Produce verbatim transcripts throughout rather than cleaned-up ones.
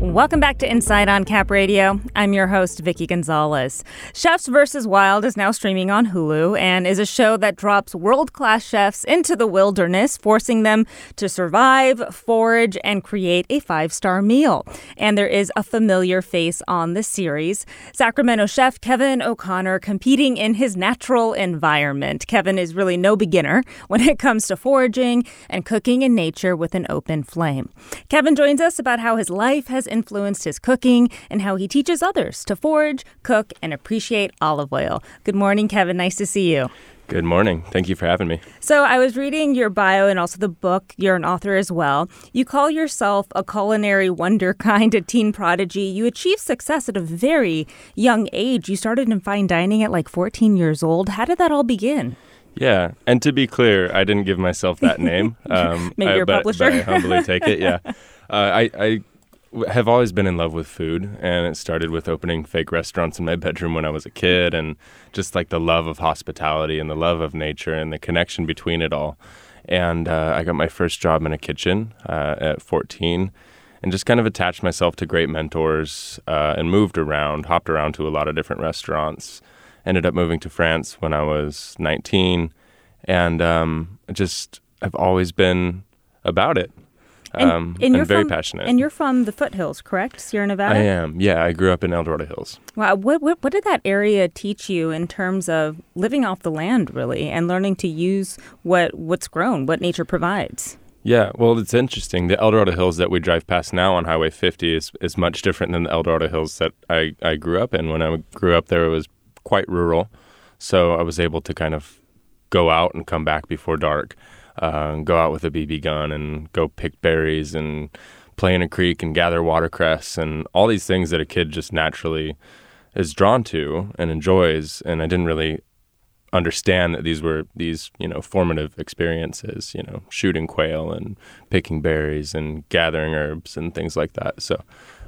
Welcome back to Inside on Cap Radio. I'm your host, Vicky Gonzalez. Chefs versus. Wild is now streaming on Hulu and is a show that drops world-class chefs into the wilderness, forcing them to survive, forage, and create a five-star meal. And there is a familiar face on the series, Sacramento chef Kevin O'Connor, competing in his natural environment. Kevin is really no beginner when it comes to foraging and cooking in nature with an open flame. Kevin joins us about how his life has influenced his cooking and how he teaches others to forage, cook, and appreciate olive oil. Good morning, Kevin. Nice to see you. Good morning. Thank you for having me. So I was reading your bio and also the book. You're an author as well. You call yourself a culinary wonderkind, a teen prodigy. You achieved success at a very young age. You started in fine dining at like fourteen years old. How did that all begin? Yeah, and to be clear, I didn't give myself that name. Um, Maybe your I, but, publisher. But I humbly take it, yeah. Uh, I, I have always been in love with food, and it started with opening fake restaurants in my bedroom when I was a kid, and just like the love of hospitality and the love of nature and the connection between it all. And uh, I got my first job in a kitchen uh, at fourteen, and just kind of attached myself to great mentors uh, and moved around, hopped around to a lot of different restaurants. Ended up moving to France when I was nineteen, and um, just I've always been about it. And, Um, and you're I'm very from, passionate. And you're from the foothills, correct? Sierra Nevada? I am. Yeah, I grew up in El Dorado Hills. Wow. What, what, what did that area teach you in terms of living off the land, really, and learning to use what what's grown, what nature provides? Yeah, well, it's interesting. The El Dorado Hills that we drive past now on Highway fifty is, is much different than the El Dorado Hills that I, I grew up in. When I grew up there, it was quite rural, so I was able to kind of go out and come back before dark. Uh, go out with a B B gun and go pick berries and play in a creek and gather watercress and all these things that a kid just naturally is drawn to and enjoys. And I didn't really understand that these were these, you know, formative experiences, you know, shooting quail and picking berries and gathering herbs and things like that. So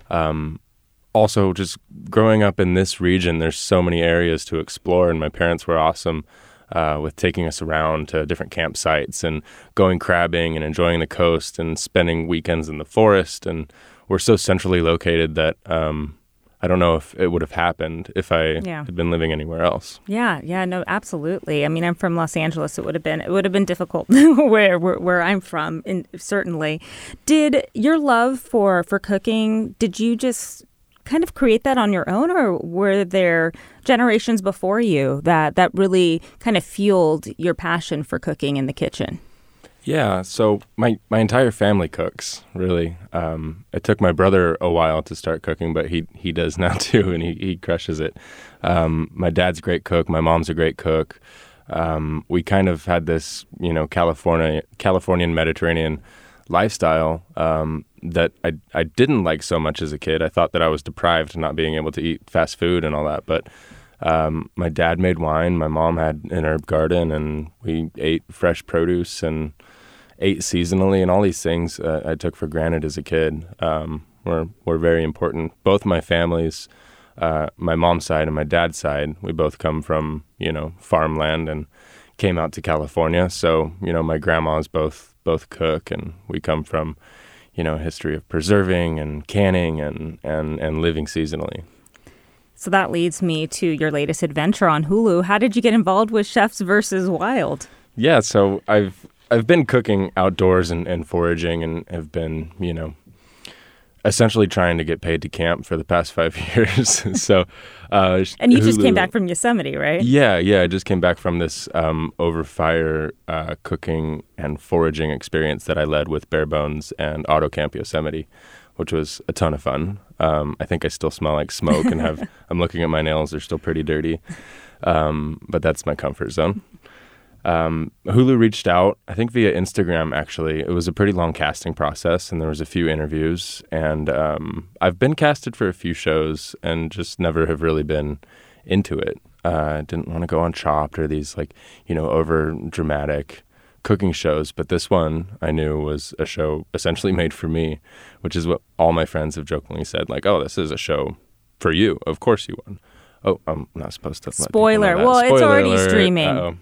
um, also just growing up in this region, there's so many areas to explore, and my parents were awesome. Uh, with taking us around to different campsites and going crabbing and enjoying the coast and spending weekends in the forest. And we're so centrally located that um, I don't know if it would have happened if I Yeah. had been living anywhere else. Yeah, yeah, no, absolutely. I mean, I'm from Los Angeles. It would have been it would have been difficult where, where where I'm from, in, certainly. Did your love for for cooking? Did you just kind of create that on your own, or were there generations before you that that really kind of fueled your passion for cooking in the kitchen? Yeah, so my, my entire family cooks, really. Um, it took my brother a while to start cooking, but he he does now too, and he, he crushes it. Um, my dad's a great cook. My mom's a great cook. Um, we kind of had this, you know, California Californian Mediterranean lifestyle um, that I I didn't like so much as a kid. I thought that I was deprived not being able to eat fast food and all that. But um, my dad made wine. My mom had an herb garden, and we ate fresh produce and ate seasonally. And all these things uh, I took for granted as a kid um, were were very important. Both my families, uh, my mom's side and my dad's side, we both come from, you know, farmland and came out to California. So, you know, my grandmas both both cook, and we come from, you know, a history of preserving and canning and, and, and living seasonally. So that leads me to your latest adventure on Hulu. How did you get involved with Chefs versus. Wild? Yeah, so I've I've been cooking outdoors and, and foraging, and have been, you know, essentially trying to get paid to camp for the past five years. so, uh, And you just Hulu, came back from Yosemite, right? Yeah, yeah. I just came back from this um, over fire uh, cooking and foraging experience that I led with Bare Bones and Auto Camp Yosemite, which was a ton of fun. Um, I think I still smell like smoke and have. I'm looking at my nails; they're still pretty dirty, um, but that's my comfort zone. Um, Hulu reached out, I think via Instagram, actually. It was a pretty long casting process, and there was a few interviews. And um, I've been casted for a few shows and just never have really been into it. I uh, didn't want to go on Chopped or these, like, you know, over dramatic cooking shows. But this one I knew was a show essentially made for me, which is what all my friends have jokingly said, like, oh, this is a show for you. Of course you won. Oh, I'm not supposed to let Spoiler. people know that. Well, Spoiler it's already alert. streaming. Uh-oh.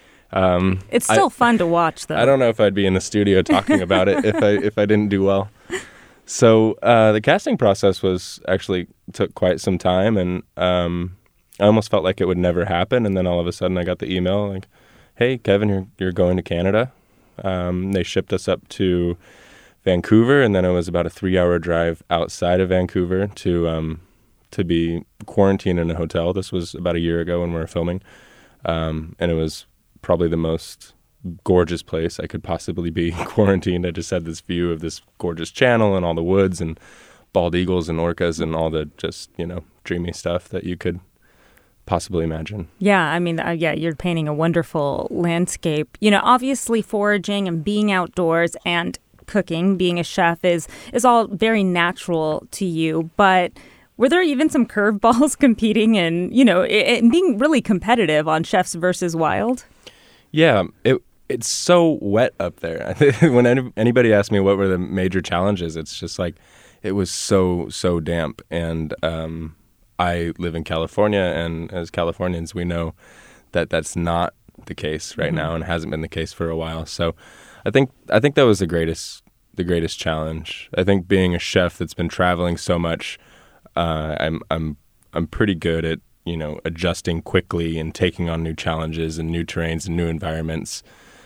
Um, It's still I, fun to watch, though. I don't know if I'd be in the studio talking about it if I if I didn't do well. So uh, the casting process was actually took quite some time, and um, I almost felt like it would never happen. And then all of a sudden, I got the email like, "Hey, Kevin, you're you're going to Canada." Um, they shipped us up to Vancouver, and then it was about a three-hour drive outside of Vancouver to um, to be quarantined in a hotel. This was about a year ago when we were filming, um, and it was probably the most gorgeous place I could possibly be quarantined. I just had this view of this gorgeous channel and all the woods and bald eagles and orcas and all the just, you know, dreamy stuff that you could possibly imagine. Yeah, I mean, uh, yeah, you're painting a wonderful landscape. You know, obviously foraging and being outdoors and cooking, being a chef is is all very natural to you, but were there even some curveballs competing and, you know, it, it being really competitive on Chefs versus Wild? Yeah, it it's so wet up there. When any, anybody asks me what were the major challenges, it's just like it was so, so damp. And um, I live in California, and as Californians, we know that that's not the case right mm-hmm. now and hasn't been the case for a while. So I think I think that was the greatest the greatest challenge. I think being a chef that's been traveling so much, uh, I'm I'm I'm pretty good at, you know, adjusting quickly and taking on new challenges and new terrains and new environments.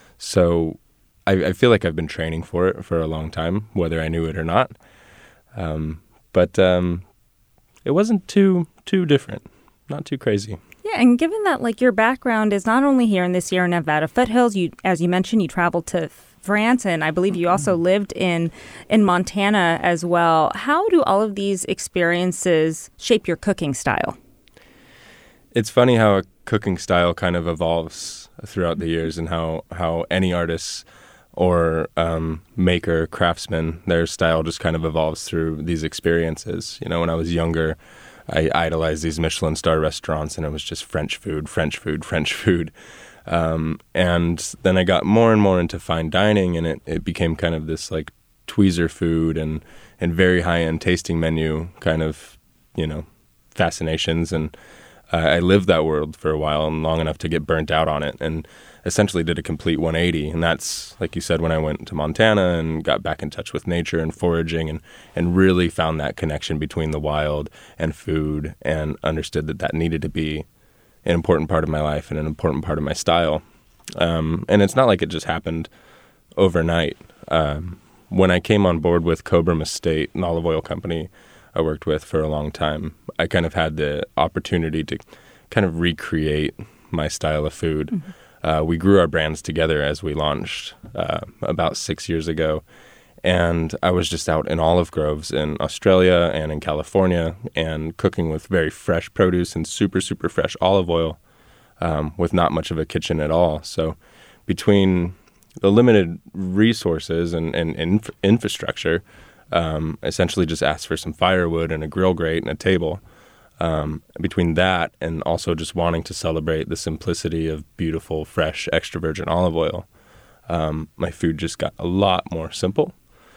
So I, I feel like I've been training for it for a long time, whether I knew it or not. Um, but um, it wasn't too too different, not too crazy. Yeah, and given that, like, your background is not only here in the Sierra Nevada foothills, you, as you mentioned, you traveled to France, and I believe you also lived in in Montana as well. How do all of these experiences shape your cooking style? It's funny how a cooking style kind of evolves throughout the years, and how, how any artist or um, maker, craftsman, their style just kind of evolves through these experiences. You know, when I was younger, I idolized these Michelin star restaurants, and it was just French food, French food, French food. Um, and then I got more and more into fine dining, and it, it became kind of this like tweezer food and, and very high-end tasting menu kind of, you know, fascinations. And uh, I lived that world for a while, and long enough to get burnt out on it, and essentially did a complete one eighty. And that's, like you said, when I went to Montana and got back in touch with nature and foraging, and, and really found that connection between the wild and food, and understood that that needed to be an important part of my life and an important part of my style. Um, and it's not like it just happened overnight. Um, when I came on board with Cobram Estate, an olive oil company I worked with for a long time, I kind of had the opportunity to kind of recreate my style of food. Mm-hmm. Uh, we grew our brands together as we launched uh, about six years ago. And I was just out in olive groves in Australia and in California and cooking with very fresh produce and super, super fresh olive oil um, with not much of a kitchen at all. So between the limited resources and, and, and inf- infrastructure, um, essentially just asked for some firewood and a grill grate and a table. Um, between that and also just wanting to celebrate the simplicity of beautiful, fresh, extra virgin olive oil, um, my food just got a lot more simple.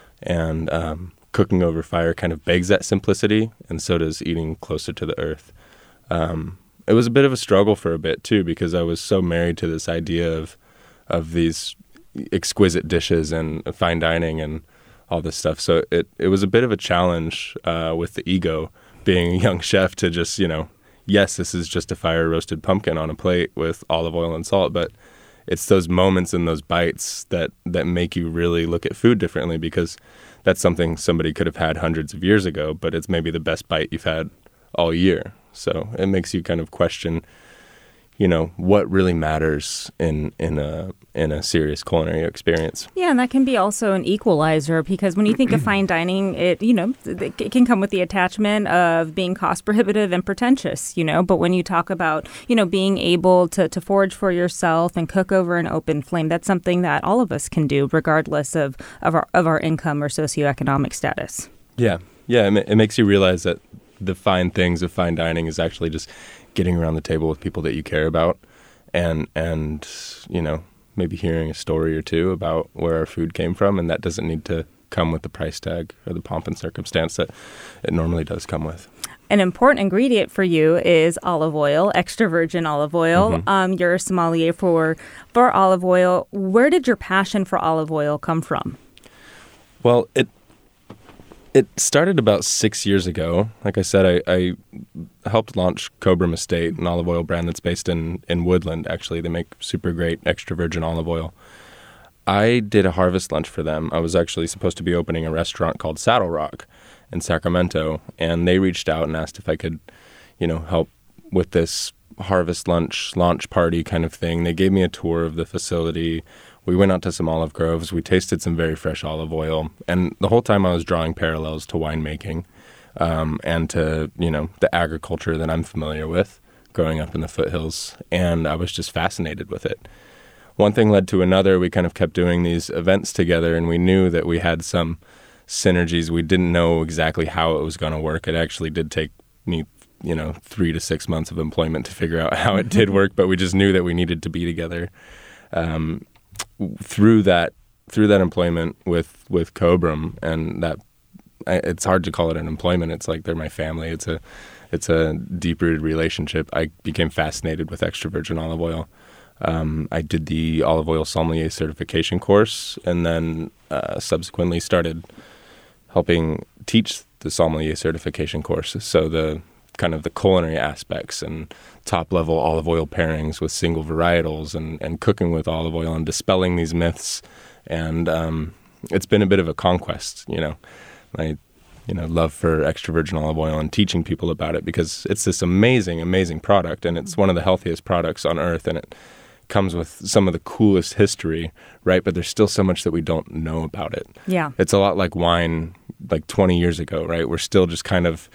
And um, cooking over fire kind of begs that simplicity, and so does eating closer to the earth. Um, it was a bit of a struggle for a bit, too, because I was so married to this idea of of these exquisite dishes and fine dining and all this stuff. So it, it was a bit of a challenge uh, with the ego, being a young chef, to just, you know, yes, this is just a fire-roasted pumpkin on a plate with olive oil and salt, but it's those moments and those bites that, that make you really look at food differently, because that's something somebody could have had hundreds of years ago, but it's maybe the best bite you've had all year. So it makes you kind of question, you know, what really matters in, in a in a serious culinary experience. Yeah, and that can be also an equalizer, because when you think of fine dining, it, you know, it can come with the attachment of being cost prohibitive and pretentious, you know, but when you talk about, you know, being able to, to forage for yourself and cook over an open flame, that's something that all of us can do regardless of, of, our, of our income or socioeconomic status. Yeah, yeah, it, it makes you realize that the fine things of fine dining is actually just getting around the table with people that you care about, and, and you know, maybe hearing a story or two about where our food came from, and that doesn't need to come with the price tag or the pomp and circumstance that it normally does come with. An important ingredient for you is olive oil, extra virgin olive oil. Mm-hmm. Um, you're a sommelier for, for olive oil. Where did your passion for olive oil come from? Well, it It started about six years ago. Like I said, I, I helped launch Cobram Estate, an olive oil brand that's based in, in Woodland, actually. They make super great extra virgin olive oil. I did a harvest lunch for them. I was actually supposed to be opening a restaurant called Saddle Rock in Sacramento, and they reached out and asked if I could, you know, help with this harvest lunch launch party kind of thing. They gave me a tour of the facility. We went out to some olive groves. We tasted some very fresh olive oil. And the whole time I was drawing parallels to winemaking um, and to, you know, the agriculture that I'm familiar with growing up in the foothills. And I was just fascinated with it. One thing led to another. We kind of kept doing these events together, and we knew that we had some synergies. We didn't know exactly how it was going to work. It actually did take me, you know, three to six months of employment to figure out how it did work, but we just knew that we needed to be together. Um, through that through that employment with, with Cobram, and that it's hard to call it an employment. It's like they're my family. It's a it's a deep-rooted relationship. I became fascinated with extra virgin olive oil. Um, I did the olive oil sommelier certification course, and then uh, subsequently started helping teach the sommelier certification course. So the kind of the culinary aspects and top-level olive oil pairings with single varietals and, and cooking with olive oil and dispelling these myths. And um, it's been a bit of a conquest, you know, my you know, love for extra virgin olive oil and teaching people about it, because it's this amazing, amazing product, and it's one of the healthiest products on earth, and it comes with some of the coolest history, right? But there's still so much that we don't know about it. Yeah. It's a lot like wine like twenty years ago, right? We're still just kind of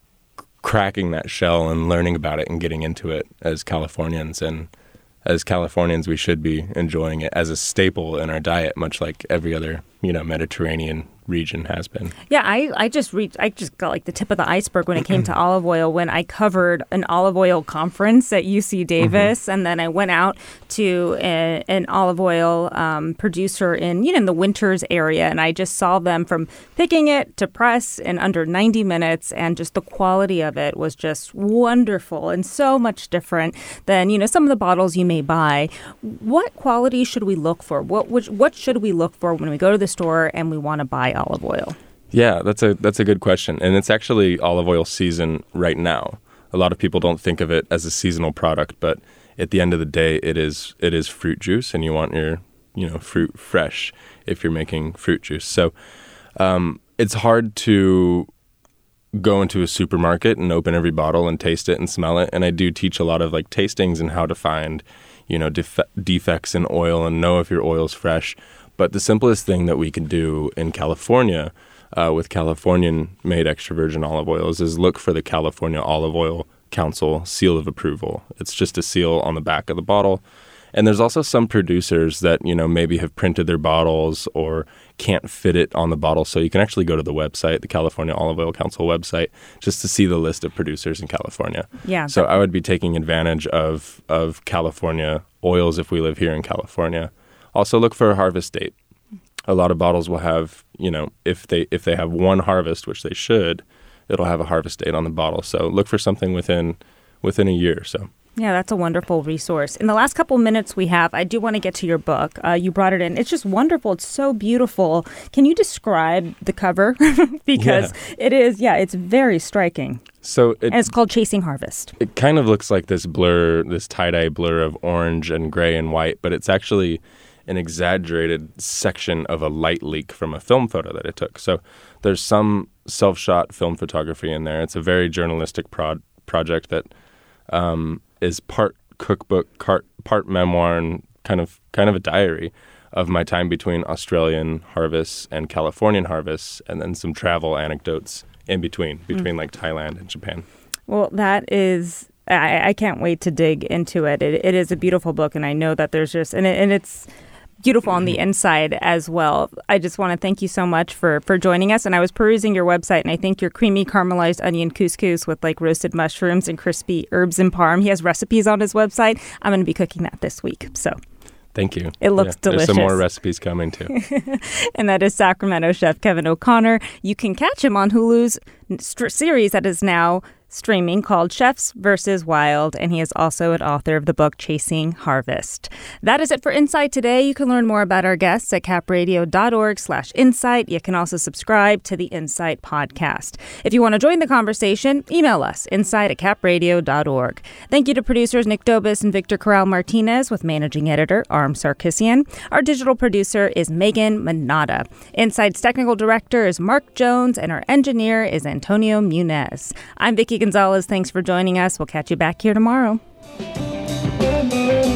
cracking that shell and learning about it and getting into it as Californians. And as Californians, we should be enjoying it as a staple in our diet, much like every other, you know, Mediterranean region has been. Yeah, I, I just reached, I just got like the tip of the iceberg when it came to olive oil when I covered an olive oil conference at U C Davis, mm-hmm. and then I went out to a, an olive oil um, producer in, you know, in the Winters area, and I just saw them from picking it to press in under ninety minutes, and just the quality of it was just wonderful and so much different than, you know, some of the bottles you may buy. What quality should we look for? What which, what should we look for when we go to the store and we want to buy olive oil? Yeah, that's a that's a good question. And it's actually olive oil season right now. A lot of people don't think of it as a seasonal product, but at the end of the day, it is it is fruit juice, and you want your, you know, fruit fresh if you're making fruit juice. So um, it's hard to go into a supermarket and open every bottle and taste it and smell it. And I do teach a lot of like tastings and how to find, you know, def- defects in oil and know if your oil's fresh. But the simplest thing that we can do in California uh, with Californian-made extra virgin olive oils is look for the California Olive Oil Council seal of approval. It's just a seal on the back of the bottle. And there's also some producers that, you know, maybe have printed their bottles or can't fit it on the bottle. So you can actually go to the website, the California Olive Oil Council website, just to see the list of producers in California. Yeah. So I would be taking advantage of of California oils if we live here in California. Also look for a harvest date. A lot of bottles will have, you know, if they if they have one harvest, which they should, it'll have a harvest date on the bottle. So look for something within within a year or so. Yeah, that's a wonderful resource. In the last couple minutes we have, I do want to get to your book. Uh, you brought it in. It's just wonderful. It's so beautiful. Can you describe the cover? Because yeah. it is, yeah, it's very striking. So it, and it's called Chasing Harvest. It kind of looks like this blur, this tie-dye blur of orange and gray and white, but it's actually an exaggerated section of a light leak from a film photo that I took. So there's some self-shot film photography in there. It's a very journalistic prod, project that um, is part cookbook, part, part memoir, and kind of kind of a diary of my time between Australian harvests and Californian harvests, and then some travel anecdotes in between, between mm. like Thailand and Japan. Well, that is, I, I can't wait to dig into it. it. It is a beautiful book, and I know that there's just, and, it, and it's beautiful on the inside as well. I just want to thank you so much for, for joining us. And I was perusing your website, and I think your creamy caramelized onion couscous with like roasted mushrooms and crispy herbs and parm. He has recipes on his website. I'm going to be cooking that this week. So thank you. It looks yeah, delicious. There's some more recipes coming too. And that is Sacramento chef Kevin O'Connor. You can catch him on Hulu's st- series that is now streaming called Chefs versus Wild, and he is also an author of the book Chasing Harvest. That is it for Insight today. You can learn more about our guests at capradio.org slash insight. You can also subscribe to the Insight podcast. If you want to join the conversation, email us, insight at capradio dot org. Thank you to producers Nick Dobis and Victor Corral-Martinez with managing editor Arm Sarkissian. Our digital producer is Megan Manata. Insight's technical director is Mark Jones, and our engineer is Antonio Munez. I'm Vicki Gonzalez. Thanks for joining us. We'll catch you back here tomorrow.